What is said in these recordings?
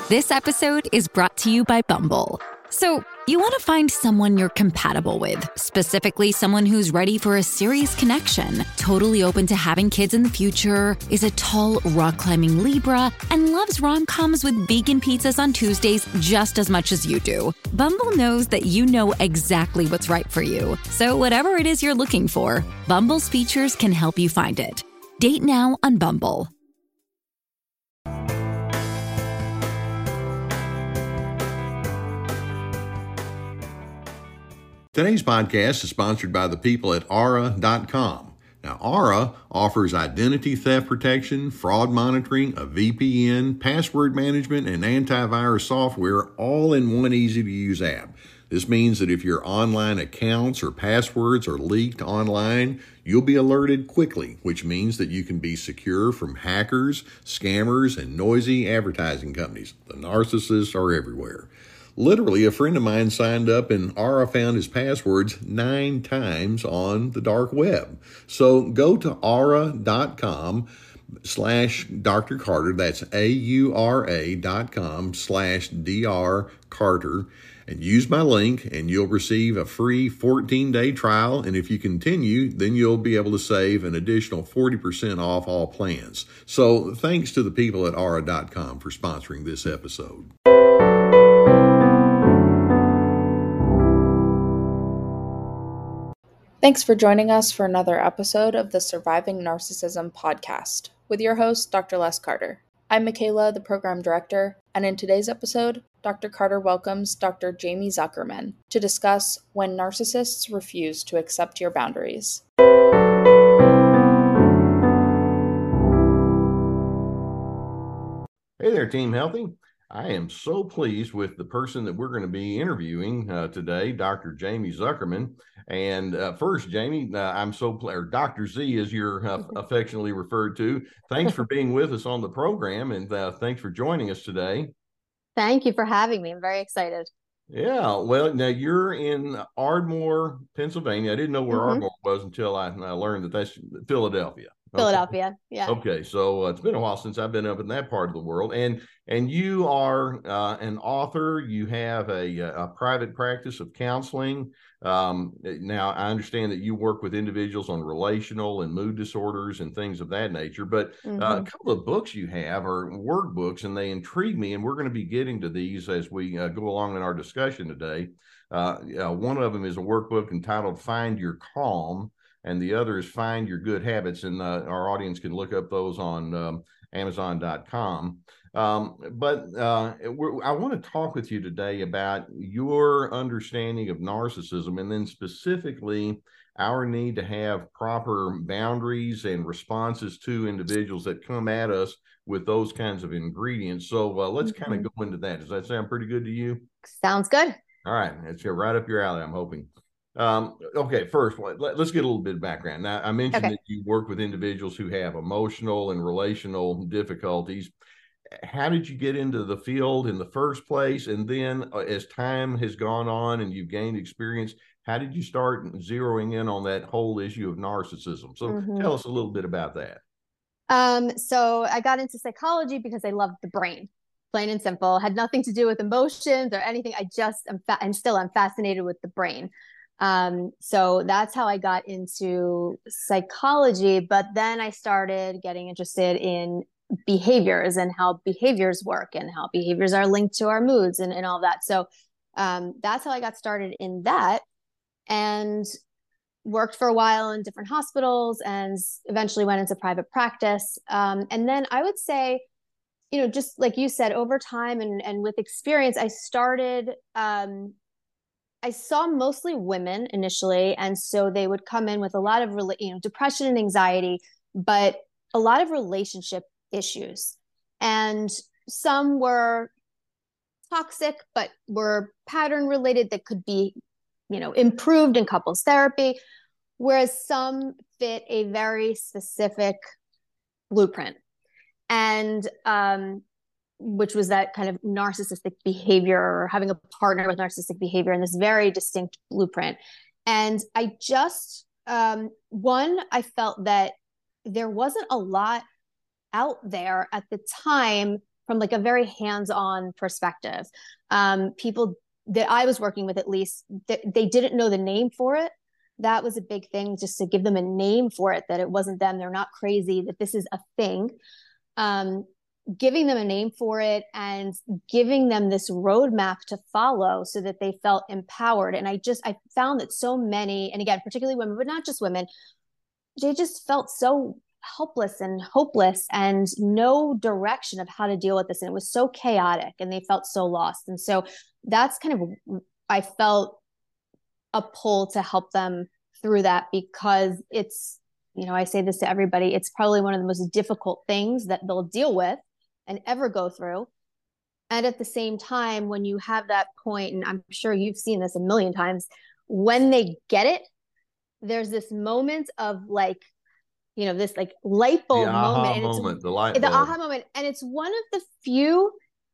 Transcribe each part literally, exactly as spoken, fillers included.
This episode is brought to you by Bumble. So, you want to find someone you're compatible with, specifically someone who's ready for a serious connection, totally open to having kids in the future, is a tall, rock-climbing Libra, and loves rom-coms with vegan pizzas on Tuesdays just as much as you do. Bumble knows that you know exactly what's right for you. So whatever it is you're looking for, Bumble's features can help you find it. Date now on Bumble. Today's podcast is sponsored by the people at Aura dot com. Now, Aura offers identity theft protection, fraud monitoring, a V P N, password management, and antivirus software all in one easy-to-use app. This means that if your online accounts or passwords are leaked online, you'll be alerted quickly, which means that you can be secure from hackers, scammers, and noisy advertising companies. The narcissists are everywhere. Literally, a friend of mine signed up and Aura found his passwords nine times on the dark web. So go to Aura dot com slash Doctor Carter. That's A U R A dot com slash D R Carter. And use my link and you'll receive a free fourteen-day trial. And if you continue, then you'll be able to save an additional forty percent off all plans. So thanks to the people at Aura dot com for sponsoring this episode. Thanks for joining us for another episode of the Surviving Narcissism podcast with your host, Doctor Les Carter. I'm Michaela, the program director, and in today's episode, Doctor Carter welcomes Doctor Jamie Zuckerman to discuss when narcissists refuse to accept your boundaries. Hey there, Team Healthy. I am so pleased with the person that we're going to be interviewing uh, today, Doctor Jamie Zuckerman. And uh, first, Jamie, uh, I'm so pl- or Doctor Z, as you're uh, affectionately referred to. Thanks for being with us on the program, and uh, thanks for joining us today. Thank you for having me. I'm very excited. Yeah, well, now you're in Ardmore, Pennsylvania. I didn't know where Mm-hmm. Ardmore was until I, I learned that that's Philadelphia. Philadelphia, okay. Yeah. Okay, so uh, it's been a while since I've been up in that part of the world, and and you are uh, an author. You have a, a private practice of counseling. Um, now, I understand that you work with individuals on relational and mood disorders and things of that nature. But mm-hmm. uh, a couple of books you have are workbooks, and they intrigue me. And we're going to be getting to these as we uh, go along in our discussion today. Uh, uh, one of them is a workbook entitled "Find Your Calm," and the other is Find Your Good Habits. And uh, our audience can look up those on um, Amazon dot com. Um, but uh, I want to talk with you today about your understanding of narcissism, and then specifically our need to have proper boundaries and responses to individuals that come at us with those kinds of ingredients. So uh, let's mm-hmm. kind of go into that. Does that sound pretty good to you? Sounds good. All right. It's right up your alley, I'm hoping. Um, okay, first, let, let's get a little bit of background. Now, I mentioned okay. that you work with individuals who have emotional and relational difficulties. How did you get into the field in the first place? And then uh, as time has gone on and you've gained experience, how did you start zeroing in on that whole issue of narcissism? So mm-hmm. tell us a little bit about that. Um, so I got into psychology because I loved the brain. Plain and simple. Had nothing to do with emotions or anything. I just am fa- and still I'm fascinated with the brain. Um, so that's how I got into psychology. But then I started getting interested in behaviors and how behaviors work and how behaviors are linked to our moods and, and all that. So um, that's how I got started in that, and worked for a while in different hospitals and eventually went into private practice. Um, and then I would say, you know, just like you said, over time and, and with experience, I started, um, I saw mostly women initially. And so they would come in with a lot of, you know, depression and anxiety, but a lot of relationship issues. And some were toxic, but were pattern related that could be, you know, improved in couples therapy. Whereas some fit a very specific blueprint. And, um, which was that kind of narcissistic behavior or having a partner with narcissistic behavior in this very distinct blueprint. And I just, um, one, I felt that there wasn't a lot out there at the time from like a very hands-on perspective. Um, people that I was working with, at least, they, they didn't know the name for it. That was a big thing, just to give them a name for it, that it wasn't them. They're not crazy, that this is a thing. Um, giving them a name for it and giving them this roadmap to follow so that they felt empowered. And I just, I found that so many, and again, particularly women, but not just women, they just felt so helpless and hopeless and no direction of how to deal with this. And it was so chaotic and they felt so lost. And so that's kind of, I felt a pull to help them through that, because it's, you know, I say this to everybody, it's probably one of the most difficult things that they'll deal with and ever go through. And at the same time, when you have that point, and I'm sure you've seen this a million times, when they get it, there's this moment of like, you know, this like light bulb the aha moment. And moment, it's, the light the bulb. aha moment. And it's one of the few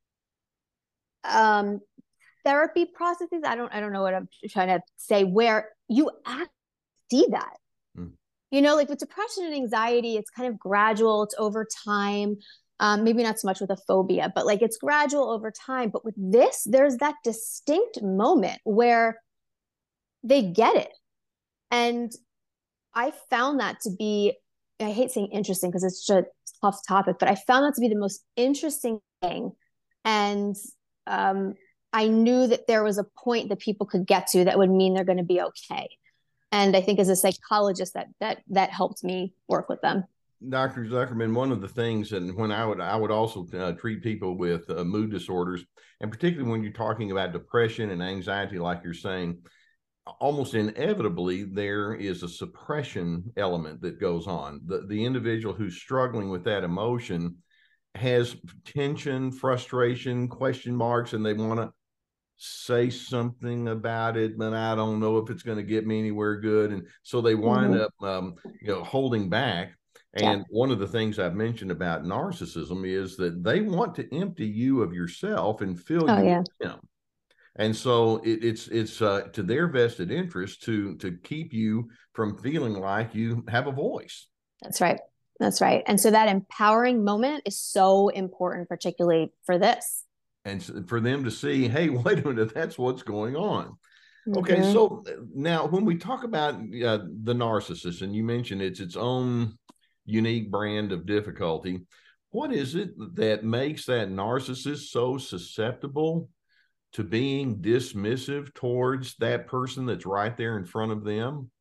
um, therapy processes, I don't, I don't know what I'm trying to say, where you actually see that. Mm. You know, like with depression and anxiety, it's kind of gradual, it's over time. Um, maybe not so much with a phobia, but like it's gradual over time. But with this, there's that distinct moment where they get it. And I found that to be, I hate saying interesting because it's such a tough topic, but I found that to be the most interesting thing. And um, I knew that there was a point that people could get to that would mean they're going to be okay. And I think as a psychologist, that that that helped me work with them. Doctor Zuckerman, one of the things, and when I would I would also uh, treat people with uh, mood disorders, and particularly when you're talking about depression and anxiety, like you're saying, almost inevitably there is a suppression element that goes on. The the individual who's struggling with that emotion has tension, frustration, question marks, and they want to say something about it, but I don't know if it's going to get me anywhere good. And so they wind mm-hmm. up, um, you know, holding back. And yeah. one of the things I've mentioned about narcissism is that they want to empty you of yourself and fill oh, you yeah. with them. And so it, it's it's uh, to their vested interest to to keep you from feeling like you have a voice. That's right. That's right. And so that empowering moment is so important, particularly for this. And for them to see, hey, wait a minute, that's what's going on. Mm-hmm. Okay, so now when we talk about uh, the narcissist, and you mentioned it's its own unique brand of difficulty, what is it that makes that narcissist so susceptible to being dismissive towards that person that's right there in front of them?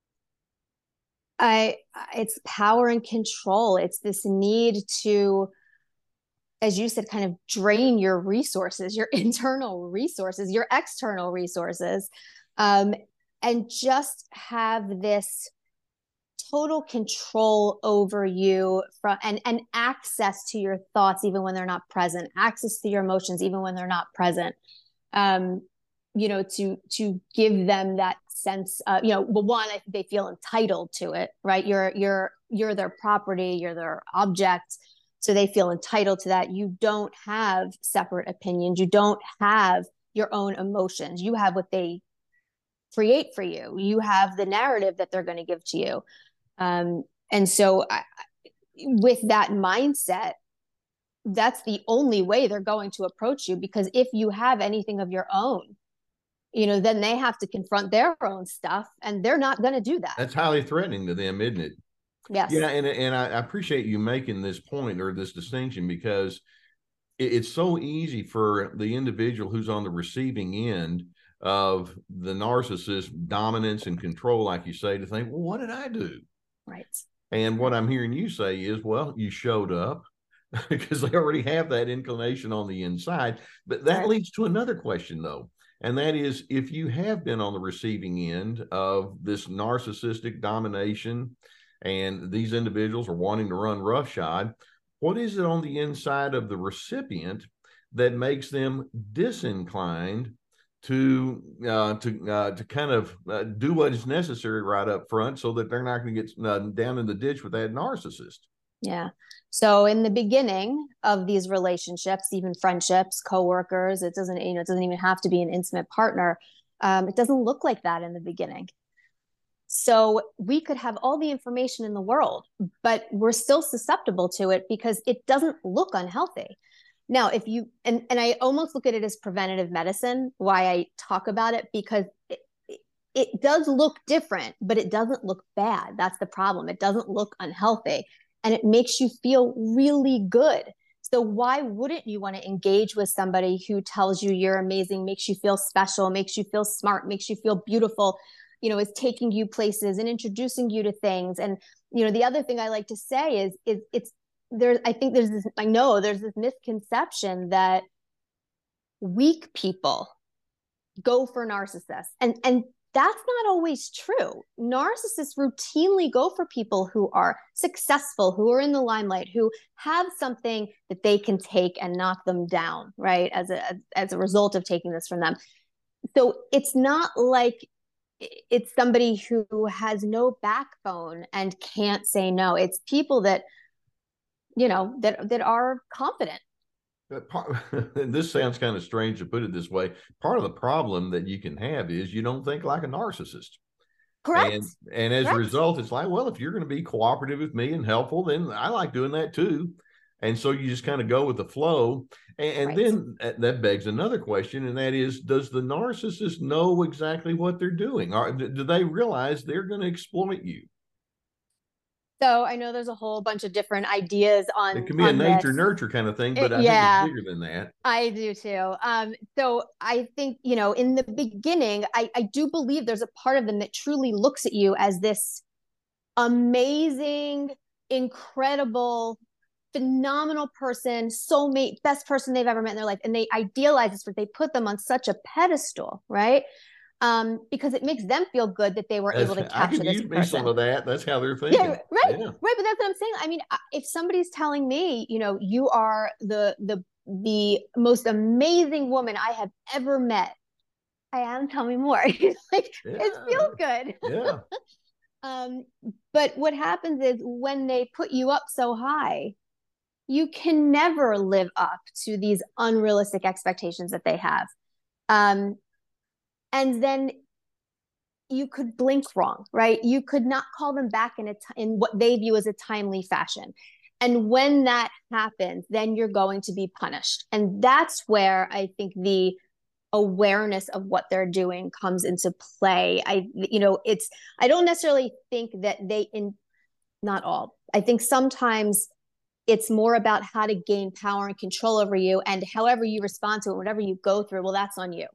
I, it's power and control. It's this need to, as you said, kind of drain your resources, your internal resources, your external resources, um, and just have this total control over you from and, and access to your thoughts, even when they're not present, access to your emotions, even when they're not present. Um, you know, to, to give them that sense, uh, you know, well, one, I, they feel entitled to it, right? You're, you're, you're their property, you're their object. So they feel entitled to that. You don't have separate opinions. You don't have your own emotions. You have what they create for you. You have the narrative that they're going to give to you. Um, and so I, with that mindset, that's the only way they're going to approach you, because if you have anything of your own, you know, then they have to confront their own stuff, and they're not going to do that. That's highly threatening to them, isn't it? Yes. Yeah. And, and I appreciate you making this point or this distinction, because it, it's so easy for the individual who's on the receiving end of the narcissist dominance and control, like you say, to think, well, what did I do? Right. And what I'm hearing you say is, well, you showed up, because they already have that inclination on the inside. But that right. leads to another question, though. And that is, if you have been on the receiving end of this narcissistic domination and these individuals are wanting to run roughshod, what is it on the inside of the recipient that makes them disinclined to uh, to uh, to kind of uh, do what is necessary right up front, so that they're not going to get uh, down in the ditch with that narcissist? Yeah. So in the beginning of these relationships, even friendships, coworkers, it doesn't, you know, it doesn't even have to be an intimate partner. Um, it doesn't look like that in the beginning. So we could have all the information in the world, but we're still susceptible to it because it doesn't look unhealthy. Now, if you, and, and I almost look at it as preventative medicine, why I talk about it, because it, it does look different, but it doesn't look bad. That's the problem. It doesn't look unhealthy, and it makes you feel really good. So why wouldn't you want to engage with somebody who tells you you're amazing, makes you feel special, makes you feel smart, makes you feel beautiful, you know, is taking you places and introducing you to things. And, you know, the other thing I like to say is, is it's, there's, I think there's this, I know there's this misconception that weak people go for narcissists. And, and that's not always true. Narcissists routinely go for people who are successful, who are in the limelight, who have something that they can take and knock them down, right? As a, as a result of taking this from them. So it's not like it's somebody who has no backbone and can't say no. It's people that, you know, that, that are confident. Part, this sounds kind of strange to put it this way. Part of the problem that you can have is you don't think like a narcissist. Correct. And, and as Correct. a result, it's like, well, if you're going to be cooperative with me and helpful, then I like doing that too. And so you just kind of go with the flow. And, and right. then that begs another question, and that is, does the narcissist know exactly what they're doing? Or do they realize they're going to exploit you? So I know there's a whole bunch of different ideas on it can be a nature this. nurture kind of thing, but it, I yeah, think it's bigger than that. I do too. Um, so I think, you know, in the beginning, I, I do believe there's a part of them that truly looks at you as this amazing, incredible, phenomenal person, soulmate, best person they've ever met in their life. And they idealize this, but they put them on such a pedestal, right? Um, because it makes them feel good that they were that's, able to capture I can this use person. Me some of that. That's how they're thinking. Yeah, right, yeah. right. But that's what I'm saying. I mean, if somebody's telling me, you know, you are the the the most amazing woman I have ever met, I am. Tell me more. like yeah. It feels good. Yeah. um, but what happens is when they put you up so high, you can never live up to these unrealistic expectations that they have. Um, and then you could blink wrong, right? You could not call them back in a t- in what they view as a timely fashion. And when that happens, then you're going to be punished. And that's where I think the awareness of what they're doing comes into play. I, you know, it's, I don't necessarily think that they, in not all, I think sometimes it's more about how to gain power and control over you, and however you respond to it, whatever you go through, well, that's on you.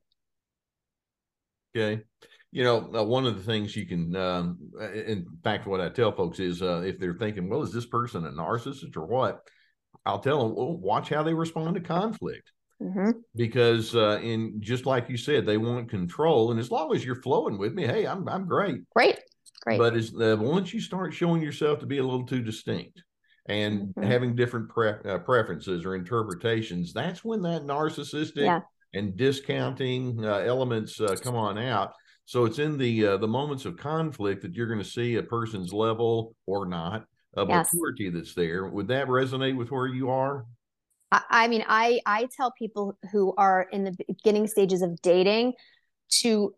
Okay. You know, uh, one of the things you can, um, in fact, what I tell folks is uh, if they're thinking, well, is this person a narcissist or what? I'll tell them, well, watch how they respond to conflict. Mm-hmm. Because uh, in just like you said, they want control. And as long as you're flowing with me, hey, I'm I'm great. Great. Great. But as, uh, once you start showing yourself to be a little too distinct and mm-hmm. having different pre- uh, preferences or interpretations, that's when that narcissistic yeah. and discounting uh, elements uh, come on out. So it's in the uh, the moments of conflict that you're going to see a person's level or not of yes. maturity that's there. Would that resonate with where you are? I, I mean, I I tell people who are in the beginning stages of dating to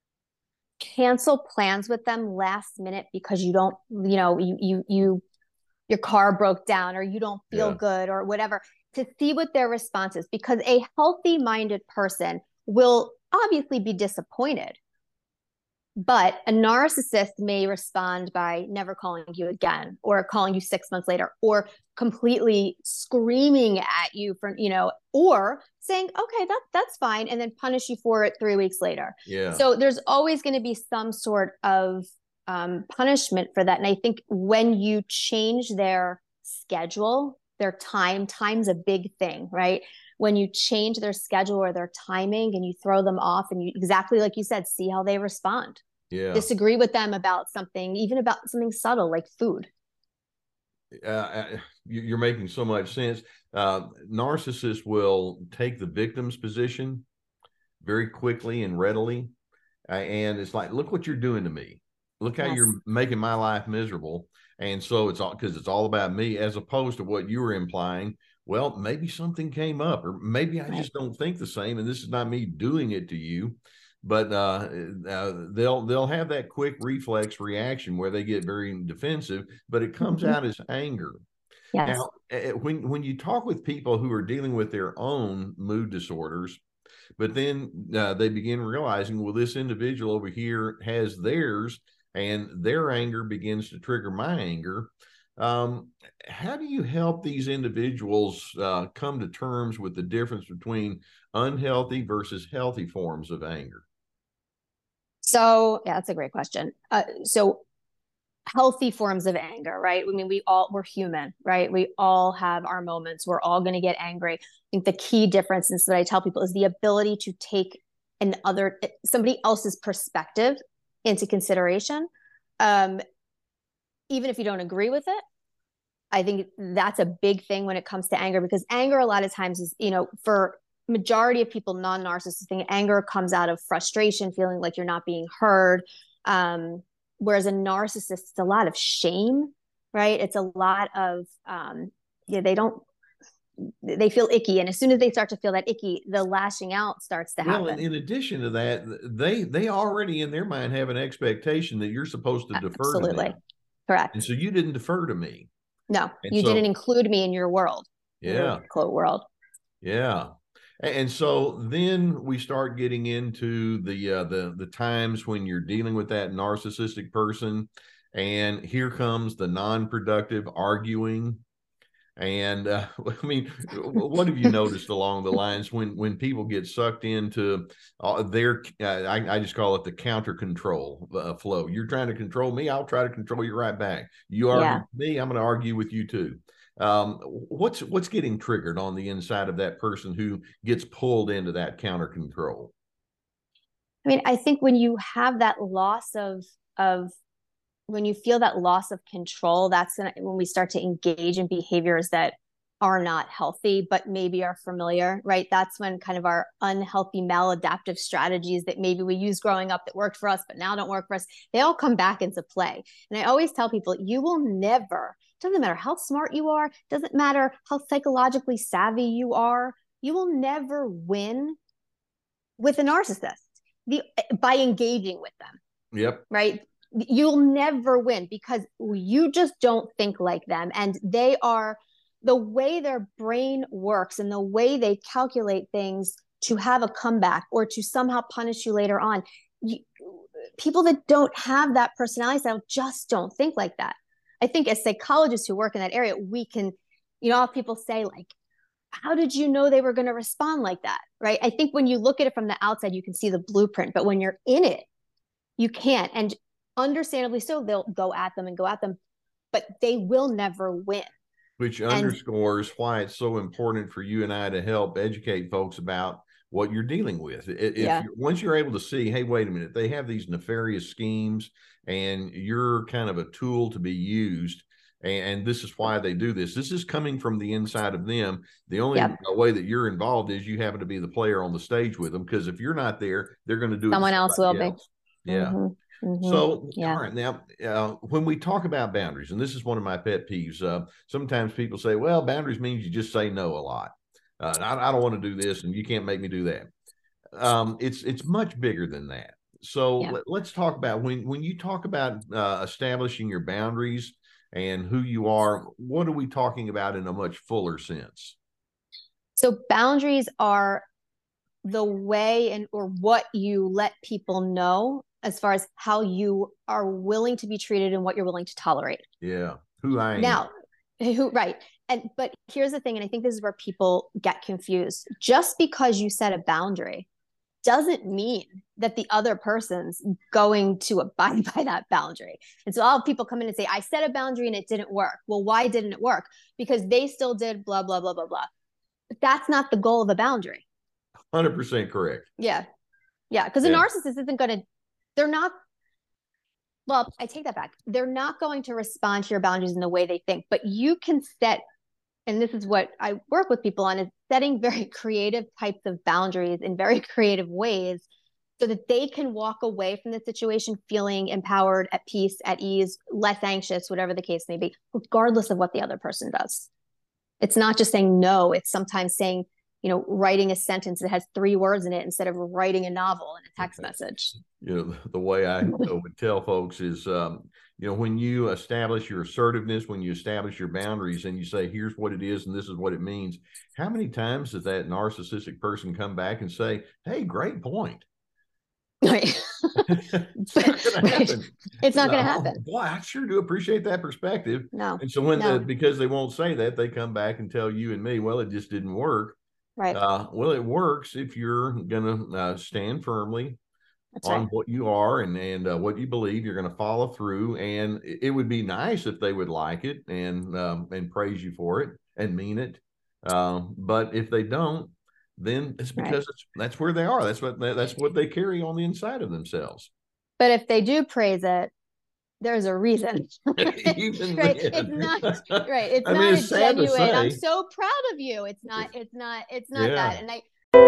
cancel plans with them last minute because you don't, you know, you you you your car broke down or you don't feel yeah. good or whatever, to see what their response is, because a healthy-minded person will obviously be disappointed. But a narcissist may respond by never calling you again, or calling you six months later, or completely screaming at you for, you know, or saying, okay, that that's fine, and then punish you for it three weeks later. Yeah. So there's always going to be some sort of um, punishment for that. And I think when you change their schedule, their time, time's a big thing, right? When you change their schedule or their timing and you throw them off, and you, exactly like you said, see how they respond. Yeah. Disagree with them about something, even about something subtle like food. Uh, you're making so much sense. Uh, narcissists will take the victim's position very quickly and readily. Uh, and it's like, look what you're doing to me. Look how yes. you're making my life miserable. And so it's all because it's all about me, as opposed to what you were implying. Well, maybe something came up, or maybe I right. just don't think the same. And this is not me doing it to you. But uh, uh, they'll they'll have that quick reflex reaction where they get very defensive, but it comes mm-hmm. out as anger. Yes. Now, when, when you talk with people who are dealing with their own mood disorders, but then uh, they begin realizing, well, this individual over here has theirs, and their anger begins to trigger my anger. Um, how do you help these individuals uh, come to terms with the difference between unhealthy versus healthy forms of anger? So, yeah, that's a great question. Uh, so healthy forms of anger, right? I mean, we all, we're human, right? We all have our moments. We're all going to get angry. I think the key difference is that I tell people is the ability to take an other, somebody else's perspective into consideration. Um, even if you don't agree with it, I think that's a big thing when it comes to anger, because anger a lot of times is, you know, for majority of people, non-narcissistic thing, anger comes out of frustration, feeling like you're not being heard. Um, whereas a narcissist, it's a lot of shame, right? It's a lot of, um, yeah, they don't, they feel icky. And as soon as they start to feel that icky, the lashing out starts to happen. Well, in addition to that, they, they already in their mind have an expectation that you're supposed to defer Absolutely. to them. Correct. And so you didn't defer to me. No, and you so, didn't include me in your world. Yeah. Your quote world. Yeah. And so then we start getting into the uh, the the times when you're dealing with that narcissistic person, and here comes the non-productive arguing. And uh, I mean, what have you noticed along the lines when when people get sucked into uh, their uh, I, I just call it the counter control uh, flow. You're trying to control me, I'll try to control you right back. You argue Yeah. with me, I'm going to argue with you too. Um, what's what's getting triggered on the inside of that person who gets pulled into that counter control? I mean, I think when you have that loss of of when you feel that loss of control, that's when we start to engage in behaviors that are not healthy, but maybe are familiar, right? That's when kind of our unhealthy maladaptive strategies that maybe we used growing up that worked for us, but now don't work for us, they all come back into play. And I always tell people, you will never, doesn't matter how smart you are, doesn't matter how psychologically savvy you are, you will never win with a narcissist the, by engaging with them. Yep. Right? You'll never win because you just don't think like them. And they are, the way their brain works and the way they calculate things to have a comeback or to somehow punish you later on. You, people that don't have that personality style just don't think like that. I think as psychologists who work in that area, we can, you know, people say like, how did you know they were going to respond like that? Right? I think when you look at it from the outside, you can see the blueprint, but when you're in it, you can't. And understandably so, they'll go at them and go at them, but they will never win. Which and, underscores why it's so important for you and I to help educate folks about what you're dealing with. If yeah. you're, once you're able to see, hey, wait a minute, they have these nefarious schemes and you're kind of a tool to be used. And, and this is why they do this. This is coming from the inside of them. The only yep. way that you're involved is you happen to be the player on the stage with them, because if you're not there, they're going to do it. Someone else will else. be. Yeah. Mm-hmm. Mm-hmm. So, yeah. all right, now, uh, when we talk about boundaries, and this is one of my pet peeves, uh, sometimes people say, well, boundaries means you just say no a lot. Uh, I, I don't want to do this, and you can't make me do that. Um, it's it's much bigger than that. So yeah. let, let's talk about when, when you talk about uh, establishing your boundaries and who you are, what are we talking about in a much fuller sense? So boundaries are the way and or what you let people know as far as how you are willing to be treated and what you're willing to tolerate. Yeah. Who I am. Now, who, right. And, but here's the thing. And I think this is where people get confused. Just because you set a boundary doesn't mean that the other person's going to abide by that boundary. And so all people come in and say, I set a boundary and it didn't work. Well, why didn't it work? Because they still did blah, blah, blah, blah, blah. But that's not the goal of a boundary. one hundred percent correct. Yeah. Yeah. Because yeah. a narcissist isn't going to, they're not, well, I take that back. They're not going to respond to your boundaries in the way they think, but you can set, and this is what I work with people on, is setting very creative types of boundaries in very creative ways so that they can walk away from the situation feeling empowered, at peace, at ease, less anxious, whatever the case may be, regardless of what the other person does. It's not just saying no. It's sometimes saying, you know, writing a sentence that has three words in it instead of writing a novel in a text Okay. message. You know, the way I would tell folks is, um, you know, when you establish your assertiveness, when you establish your boundaries and you say, here's what it is and this is what it means, how many times does that narcissistic person come back and say, hey, great point? Right. It's not going to happen. It's not no, going to happen. Boy, I sure do appreciate that perspective. No. And so when no. the, because they won't say that, they come back and tell you and me, well, it just didn't work. Right. Uh, well, it works if you're going to uh, stand firmly That's on right. what you are and, and uh, what you believe. You're going to follow through. And it, it would be nice if they would like it and, um, and praise you for it and mean it. Um, but if they don't, then it's because Right. it's, that's where they are. That's what, that's what they carry on the inside of themselves. But if they do praise it, there's a reason. Even right. then. It's not right. It's I mean, not it's a sad to genuine, I'm say. so proud of you. It's not, it's not, it's not Yeah. that. And I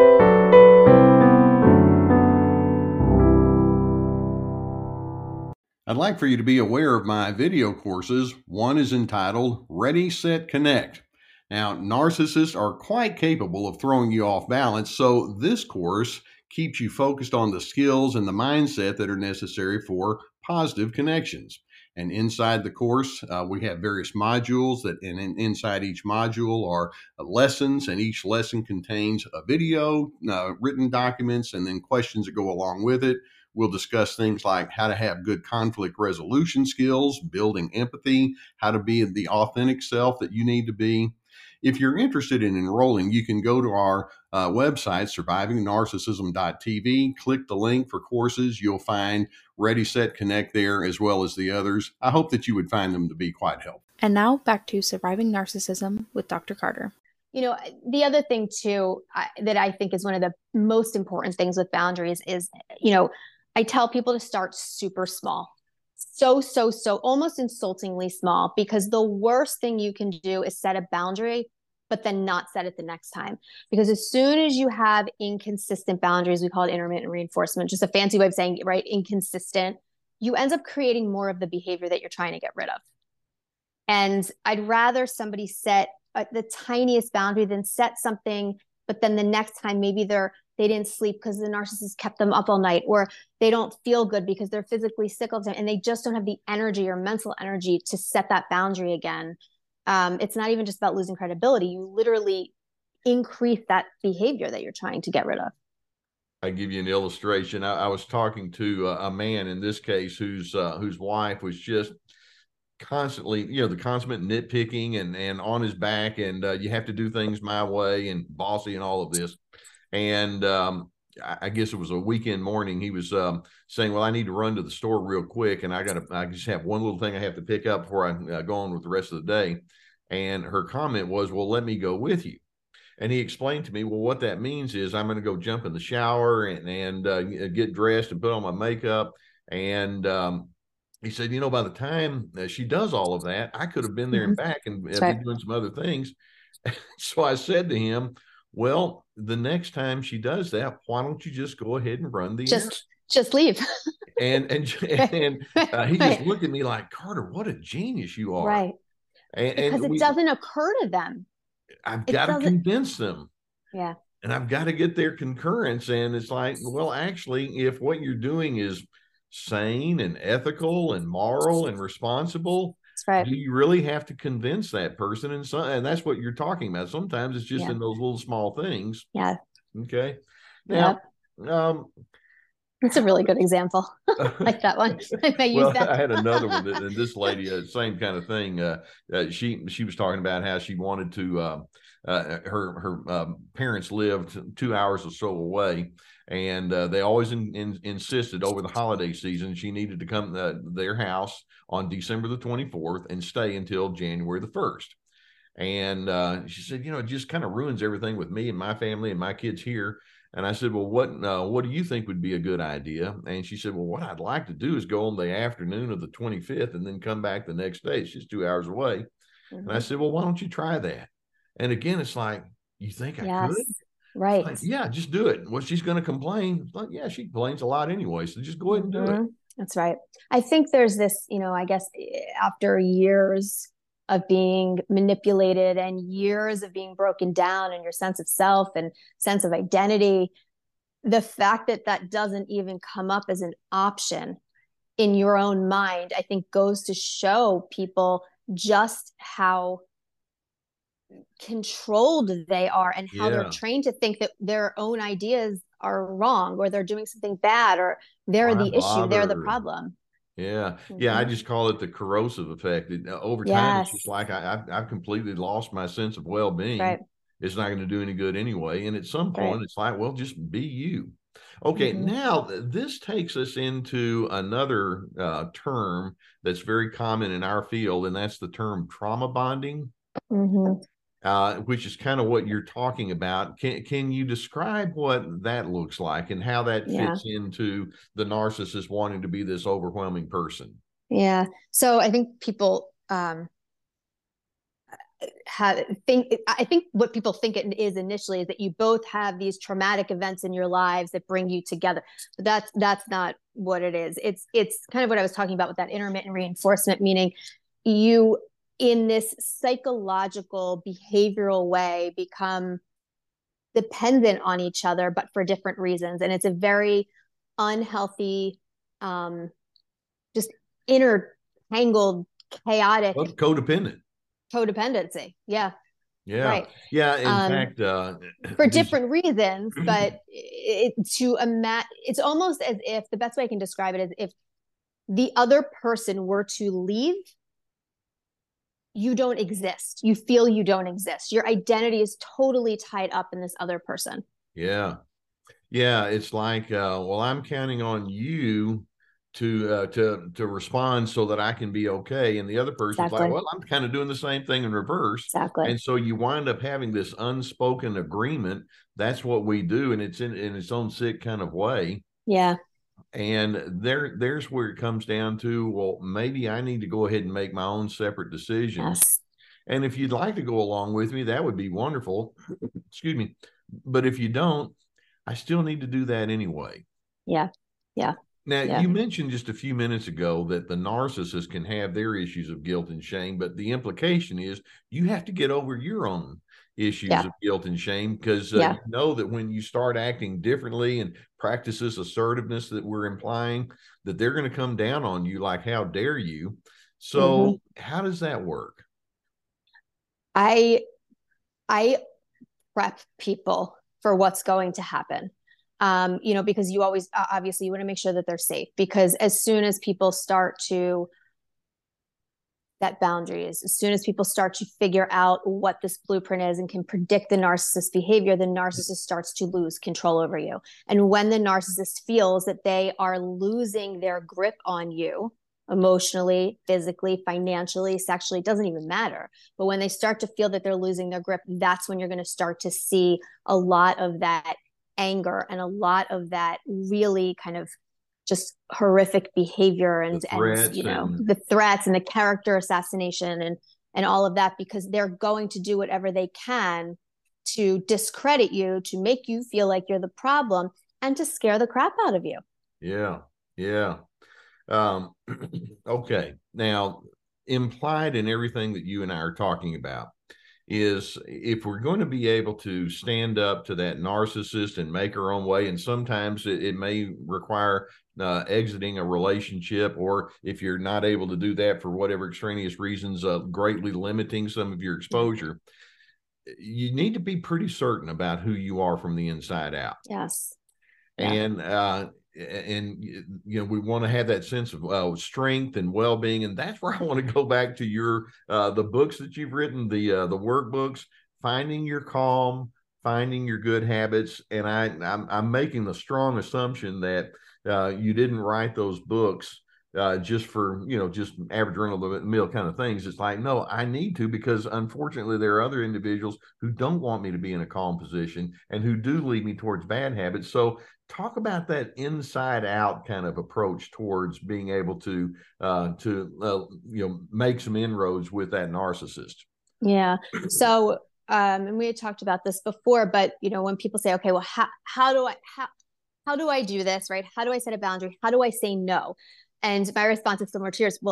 I'd like for you to be aware of my video courses. One is entitled Ready, Set, Connect. Now, narcissists are quite capable of throwing you off balance, so this course keeps you focused on the skills and the mindset that are necessary for positive connections. And inside the course, uh, we have various modules that, and in, inside each module are uh, lessons, and each lesson contains a video, uh, written documents, and then questions that go along with it. We'll discuss things like how to have good conflict resolution skills, building empathy, how to be the authentic self that you need to be. If you're interested in enrolling, you can go to our uh, website, surviving narcissism dot t v, click the link for courses. You'll find Ready, Set, Connect there, as well as the others. I hope that you would find them to be quite helpful. And now back to Surviving Narcissism with Doctor Carter. You know, the other thing too, I, that I think is one of the most important things with boundaries is, you know, I tell people to start super small. So, so, so almost insultingly small, because the worst thing you can do is set a boundary, but then not set it the next time. Because as soon as you have inconsistent boundaries, we call it intermittent reinforcement, just a fancy way of saying, right, inconsistent, you end up creating more of the behavior that you're trying to get rid of. And I'd rather somebody set a, the tiniest boundary than set something, but then the next time maybe they're they didn't sleep because the narcissist kept them up all night, or they don't feel good because they're physically sick all the time and they just don't have the energy or mental energy to set that boundary again. Um, it's not even just about losing credibility. You literally increase that behavior that you're trying to get rid of. I give you an illustration. I, I was talking to a, a man in this case whose uh, whose wife was just constantly, you know, the consummate nitpicking and and on his back, and uh, you have to do things my way and bossy and all of this. And um, I, I guess it was a weekend morning. He was um, saying, "Well, I need to run to the store real quick, and I got to. I just have one little thing I have to pick up before I uh, go on with the rest of the day." And her comment was, "Well, let me go with you." And he explained to me, well, what that means is I'm going to go jump in the shower and, and uh, get dressed and put on my makeup. And um, he said, you know, by the time uh, she does all of that, I could have been there and back and uh, right. be doing some other things. So I said to him, well, the next time she does that, why don't you just go ahead and run the just errand? just leave. and and and uh, he just looked at me like, Carter, what a genius you are. Right. And, because and it we, doesn't occur to them. I've It got to doesn't- convince them. Yeah. And I've got to get their concurrence. And it's like, well, actually, if what you're doing is sane and ethical and moral and responsible, That's right. do you really have to convince that person? And, so, and that's what you're talking about. Sometimes it's just Yeah. in those little small things. Yeah. Okay. Now, Yep. um, It's a really good example. I like that one. I use well, that. I had another one. That, and this lady, uh, same kind of thing. Uh, uh, she she was talking about how she wanted to. Uh, uh, her her um, parents lived two hours or so away, and uh, they always in, in, insisted over the holiday season she needed to come to their house on December the twenty-fourth and stay until January the first. And uh, she said, you know, it just kind of ruins everything with me and my family and my kids here. And I said, well, what uh, what do you think would be a good idea? And she said, well, what I'd like to do is go on the afternoon of the twenty-fifth and then come back the next day. It's just two hours away. Mm-hmm. And I said, well, why don't you try that? And again, it's like, you think I yes. could? Right. Like, yeah, just do it. Well, she's going to complain. Like, yeah, she complains a lot anyway. So just go ahead and do mm-hmm. it. That's right. I think there's this, you know, I guess after years of being manipulated and years of being broken down and your sense of self and sense of identity, the fact that that doesn't even come up as an option in your own mind, I think goes to show people just how controlled they are and how yeah. they're trained to think that their own ideas are wrong, or they're doing something bad, or they're Why the bother? issue, they're the problem. Yeah. Yeah. Mm-hmm. I just call it the corrosive effect. It, uh, over time, yes. it's just like I, I've, I've completely lost my sense of well-being. Right. It's not going to do any good anyway. And at some point, right. it's like, well, just be you. Okay. Mm-hmm. Now, this takes us into another uh, term that's very common in our field, and that's the term trauma bonding. Mm-hmm. Uh, which is kind of what you're talking about. Can can you describe what that looks like and how that fits yeah. into the narcissist wanting to be this overwhelming person? Yeah. So I think people um, have think. I think what people think it is initially is that you both have these traumatic events in your lives that bring you together. But that's that's not what it is. It's it's kind of what I was talking about with that intermittent reinforcement, meaning you, in this psychological, behavioral way, become dependent on each other, but for different reasons. And it's a very unhealthy, um, just intertangled, chaotic. Well, codependent. Codependency. Yeah. Yeah. Right. Yeah. In um, fact, uh, for different reasons, but it, to imagine, it's almost as if the best way I can describe it is if the other person were to leave, you don't exist. You feel you don't exist. Your identity is totally tied up in this other person. Yeah. Yeah. It's like, uh, well, I'm counting on you to, uh, to, to respond so that I can be okay. And the other person's exactly. like, well, I'm kind of doing the same thing in reverse. Exactly. And so you wind up having this unspoken agreement. That's what we do. And it's in, in its own sick kind of way. Yeah. And there, there's where it comes down to, well, maybe I need to go ahead and make my own separate decisions. Yes. And if you'd like to go along with me, that would be wonderful. Excuse me. But if you don't, I still need to do that anyway. Yeah. Yeah. Now, yeah. you mentioned just a few minutes ago that the narcissist can have their issues of guilt and shame, but the implication is you have to get over your own issues yeah. of guilt and shame, because uh, yeah. you know that when you start acting differently and practice this assertiveness that we're implying, that they're going to come down on you like, how dare you? So mm-hmm. how does that work? I, I prep people for what's going to happen. Um, you know, because you always, uh, obviously you want to make sure that they're safe, because as soon as people start to set boundaries, as soon as people start to figure out what this blueprint is and can predict the narcissist behavior, the narcissist starts to lose control over you. And when the narcissist feels that they are losing their grip on you, emotionally, physically, financially, sexually, it doesn't even matter. But when they start to feel that they're losing their grip, that's when you're going to start to see a lot of that anger and a lot of that really kind of just horrific behavior and, and you know, and... the threats and the character assassination and, and all of that, because they're going to do whatever they can to discredit you, to make you feel like you're the problem, and to scare the crap out of you. Yeah. Yeah. Um, okay. Now, implied in everything that you and I are talking about is, if we're going to be able to stand up to that narcissist and make our own way, and sometimes it, it may require uh, exiting a relationship, or if you're not able to do that for whatever extraneous reasons, uh, greatly limiting some of your exposure, you need to be pretty certain about who you are from the inside out. Yes. And, yeah. uh, and, you know, we want to have that sense of uh, strength and well-being. And that's where I want to go back to your, uh, the books that you've written, the, uh, the workbooks, Finding Your Calm, Finding Your Good Habits. And I, I'm, I'm making the strong assumption that uh, you didn't write those books uh, just for, you know, just average run of the mill kind of things. It's like, no, I need to, because unfortunately there are other individuals who don't want me to be in a calm position and who do lead me towards bad habits. So talk about that inside out kind of approach towards being able to, uh, to, uh, you know, make some inroads with that narcissist. Yeah. So, um, and we had talked about this before, but, you know, when people say, okay, well, how, how do I, how, how do I do this? Right? How do I set a boundary? How do I say no? And my response is similar to yours. Well, you,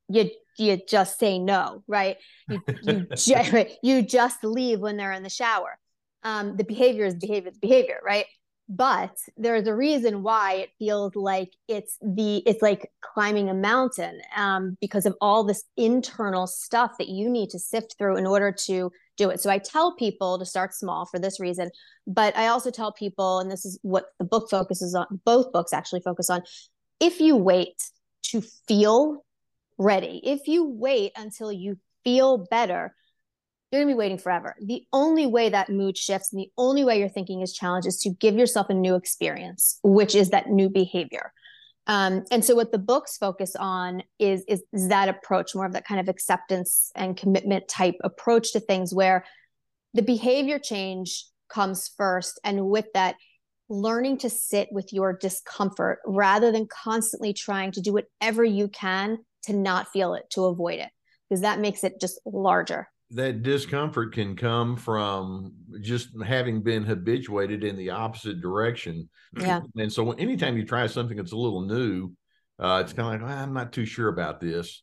you you just say no, right? You you just, you just leave when they're in the shower. Um, the behavior is behavior is behavior, right? But there's a reason why it feels like it's the it's like climbing a mountain, um, because of all this internal stuff that you need to sift through in order to do it. So I tell people to start small for this reason, but I also tell people, and this is what the book focuses on, both books actually focus on, if you wait to feel ready, if you wait until you feel better, you're going to be waiting forever. The only way that mood shifts and the only way your thinking is challenged is to give yourself a new experience, which is that new behavior. Um, and so what the books focus on is, is, is that approach, more of that kind of acceptance and commitment type approach to things, where the behavior change comes first. And with that, learning to sit with your discomfort rather than constantly trying to do whatever you can to not feel it, to avoid it, because that makes it just larger. That discomfort can come from just having been habituated in the opposite direction. Yeah. And so anytime you try something that's a little new, uh, it's kind of like, well, I'm not too sure about this.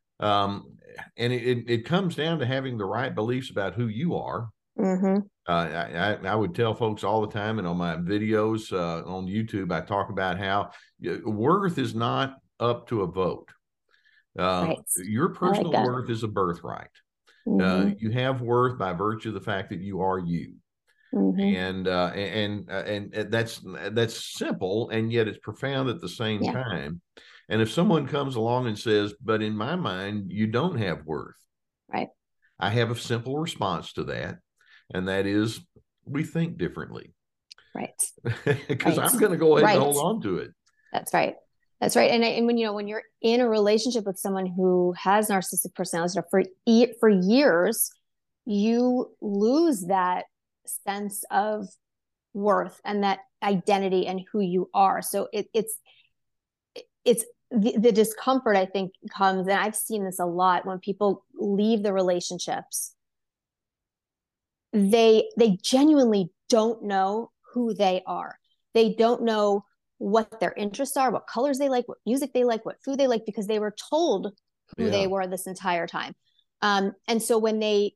Um, and it, it, it comes down to having the right beliefs about who you are. Mm-hmm. Uh, I, I would tell folks all the time, and on my videos uh, on YouTube, I talk about how worth is not up to a vote. Uh, Right. Your personal like worth is a birthright. Mm-hmm. Uh, you have worth by virtue of the fact that you are you. Mm-hmm. And, uh, and, and, and that's, that's simple, and yet it's profound at the same yeah. time. And if someone comes along and says, but in my mind, you don't have worth. Right. I have a simple response to that. And that is, we think differently. Right. Because right. I'm going to go ahead right. and hold on to it. That's right. That's right. And, and when, you know, when you're in a relationship with someone who has narcissistic personality for, for years, you lose that sense of worth and that identity and who you are. So it, it's, it's the, the discomfort, I think, comes, and I've seen this a lot when people leave the relationships, they, they genuinely don't know who they are. They don't know what their interests are, what colors they like, what music they like, what food they like, because they were told who yeah. they were this entire time. Um, and so when they,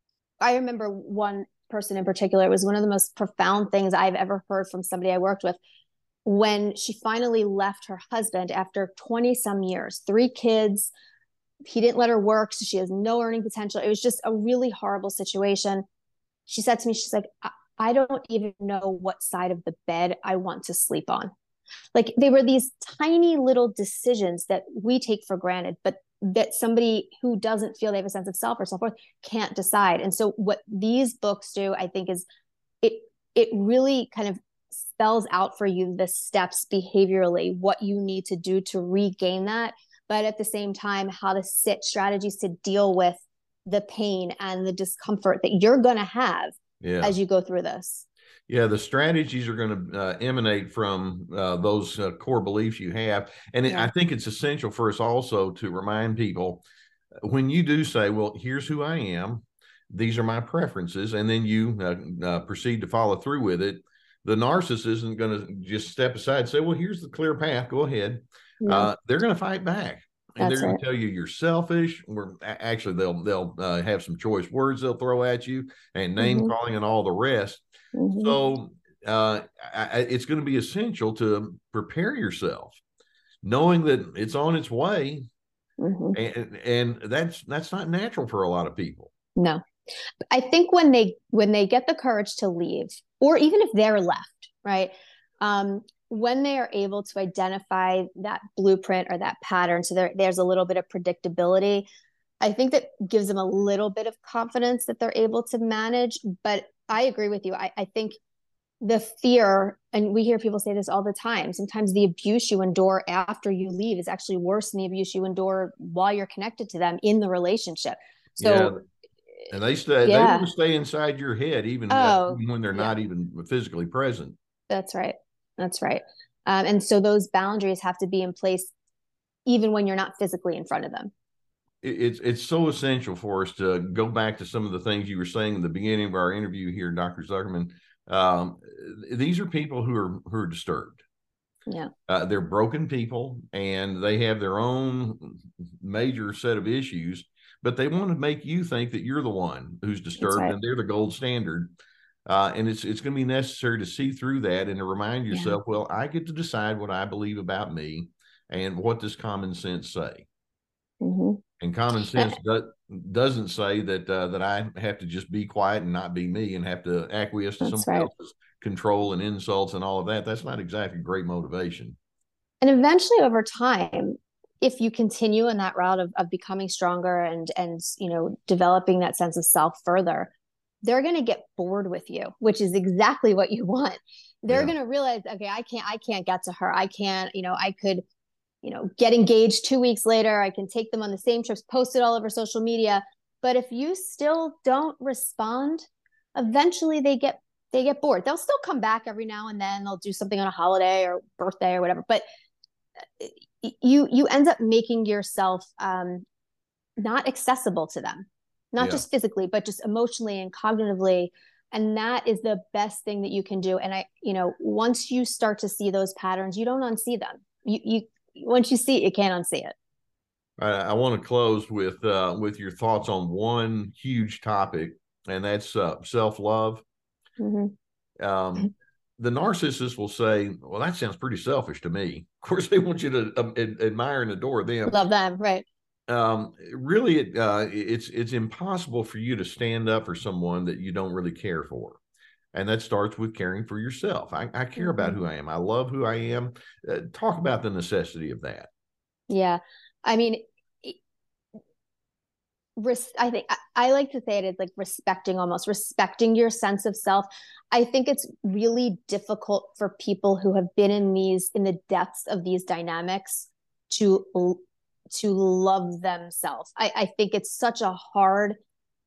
I remember one person in particular, it was one of the most profound things I've ever heard from somebody I worked with, when she finally left her husband after twenty some years, three kids, he didn't let her work, so she has no earning potential. It was just a really horrible situation. She said to me, she's like, I, I don't even know what side of the bed I want to sleep on. Like, they were these tiny little decisions that we take for granted, but that somebody who doesn't feel they have a sense of self or self-worth can't decide. And so what these books do, I think, is it, it really kind of spells out for you the steps behaviorally, what you need to do to regain that. But at the same time, how to sit strategies to deal with the pain and the discomfort that you're going to have yeah. as you go through this. Yeah, the strategies are going to uh, emanate from uh, those uh, core beliefs you have. And yeah. it, I think it's essential for us also to remind people, when you do say, well, here's who I am, these are my preferences, and then you uh, uh, proceed to follow through with it, the narcissist isn't going to just step aside and say, well, here's the clear path, go ahead. No. Uh, they're going to fight back. And That's they're going right. to tell you you're selfish. Or actually, they'll they'll uh, have some choice words they'll throw at you, and name mm-hmm. calling and all the rest. Mm-hmm. So uh, I, it's going to be essential to prepare yourself, knowing that it's on its way, mm-hmm. and and that's that's not natural for a lot of people. No, I think when they when they get the courage to leave, or even if they're left, right. Um, when they are able to identify that blueprint or that pattern, so there, there's a little bit of predictability, I think that gives them a little bit of confidence that they're able to manage. But I agree with you. I, I think the fear, and we hear people say this all the time, sometimes the abuse you endure after you leave is actually worse than the abuse you endure while you're connected to them in the relationship. So, yeah. And they stay, yeah. they want to stay inside your head, even, oh, when they're not yeah. even physically present. That's right. That's right. Um, and so those boundaries have to be in place even when you're not physically in front of them. It's it's so essential for us to go back to some of the things you were saying in the beginning of our interview here, Doctor Zuckerman. Um, these are people who are who are disturbed. Yeah. Uh, they're broken people and they have their own major set of issues, but they want to make you think that you're the one who's disturbed right. and they're the gold standard. Uh, and it's it's going to be necessary to see through that and to remind yourself, yeah. well, I get to decide what I believe about me, and what does common sense say? Mm-hmm. And common sense do, doesn't say that uh, that I have to just be quiet and not be me and have to acquiesce to That's someone right. else's control and insults and all of that. That's not exactly great motivation. And eventually, over time, if you continue in that route of, of becoming stronger and and you know developing that sense of self further, they're going to get bored with you, which is exactly what you want. They're yeah. going to realize, okay, I can't, I can't get to her. I can't, you know, I could, you know, get engaged two weeks later. I can take them on the same trips, post it all over social media. But if you still don't respond, eventually they get, they get bored. They'll still come back every now and then. They'll do something on a holiday or birthday or whatever. But you, you end up making yourself um, not accessible to them. Not yeah. just physically, but just emotionally and cognitively. And that is the best thing that you can do. And I, you know, once you start to see those patterns, you don't unsee them. You, you, once you see it, you can't unsee it. I, I want to close with, uh, with your thoughts on one huge topic, and that's uh, self-love. Mm-hmm. Um, the narcissist will say, well, that sounds pretty selfish to me. Of course, they want you to uh, ad- admire and adore them. Love them, right. Um, really, it, uh, it's it's impossible for you to stand up for someone that you don't really care for, and that starts with caring for yourself. I, I care mm-hmm. about who I am. I love who I am. Uh, talk about the necessity of that. Yeah, I mean, res- I think I, I like to say it is like respecting, almost respecting your sense of self. I think it's really difficult for people who have been in these in the depths of these dynamics to. to love themselves. I, I think it's such a hard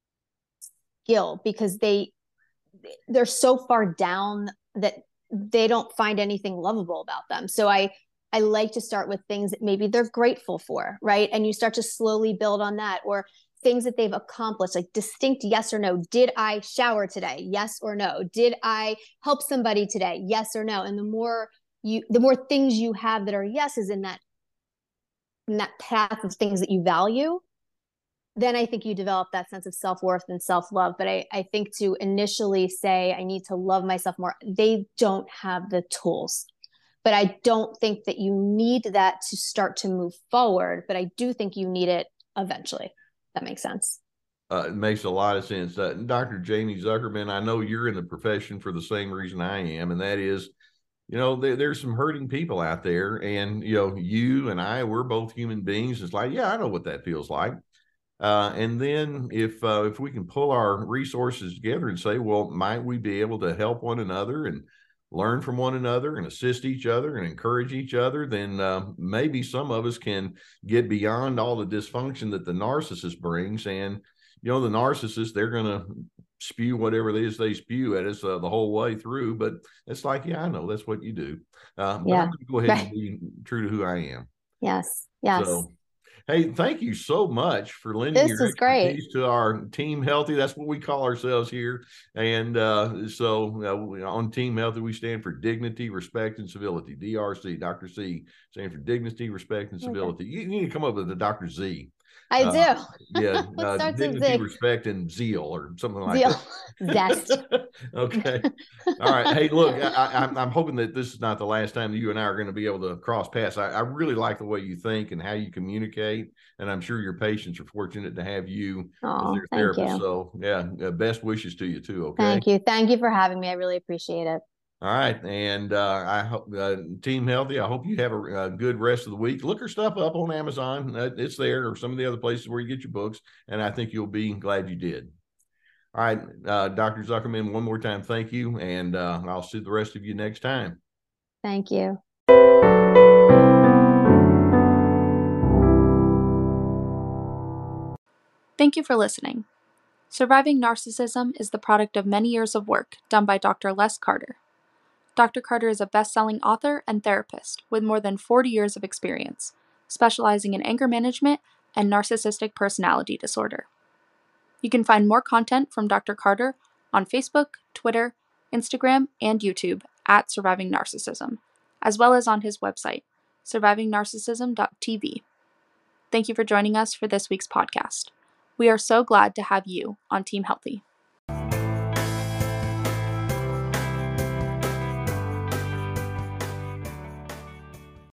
skill because they, they're so far down that they don't find anything lovable about them. So I, I like to start with things that maybe they're grateful for, right? And you start to slowly build on that, or things that they've accomplished, like distinct yes or no. Did I shower today? Yes or no. Did I help somebody today? Yes or no. And the more you, the more things you have that are yeses in that in that path of things that you value, then I think you develop that sense of self-worth and self-love. But I, I think to initially say, I need to love myself more, they don't have the tools. But I don't think that you need that to start to move forward. But I do think you need it eventually. That makes sense. Uh, it makes a lot of sense. Uh, Doctor Jamie Zuckerman, I know you're in the profession for the same reason I am, and that is, you know, there, there's some hurting people out there, and, you know, you and I, we're both human beings. It's like, yeah, I know what that feels like. Uh, and then if, uh, if we can pull our resources together and say, well, might we be able to help one another and learn from one another and assist each other and encourage each other, then uh, maybe some of us can get beyond all the dysfunction that the narcissist brings. And, you know, the narcissist, they're going to spew whatever it is they spew at us uh, the whole way through. But it's like, yeah, I know that's what you do. Uh, but yeah. I'm going to go ahead and be true to who I am. Yes. Yes. So, hey, thank you so much for lending this your is expertise great. to our Team Healthy. That's what we call ourselves here. And uh, so uh, on Team Healthy, we stand for dignity, respect, and civility. D R C, Doctor C, stand for dignity, respect, and civility. Okay. You, you need to come up with a Doctor Z. I uh, do. Yeah, uh, dignity, respect, and zeal, or something like zeal. that. Zest. Okay. All right. Hey, look, I, I'm, I'm hoping that this is not the last time that you and I are going to be able to cross paths. I, I really like the way you think and how you communicate, and I'm sure your patients are fortunate to have you oh, as their therapist. You. So, yeah, uh, best wishes to you too. Okay. Thank you. Thank you for having me. I really appreciate it. All right. And uh, I hope uh, Team Healthy, I hope you have a, a good rest of the week. Look her stuff up on Amazon. Uh, it's there, or some of the other places where you get your books. And I think you'll be glad you did. All right. Uh, Doctor Zuckerman, one more time, thank you. And uh, I'll see the rest of you next time. Thank you. Thank you for listening. Surviving Narcissism is the product of many years of work done by Doctor Les Carter. Doctor Carter is a best-selling author and therapist with more than forty years of experience, specializing in anger management and narcissistic personality disorder. You can find more content from Doctor Carter on Facebook, Twitter, Instagram, and YouTube at Surviving Narcissism, as well as on his website, surviving narcissism dot t v. Thank you for joining us for this week's podcast. We are so glad to have you on Team Healthy.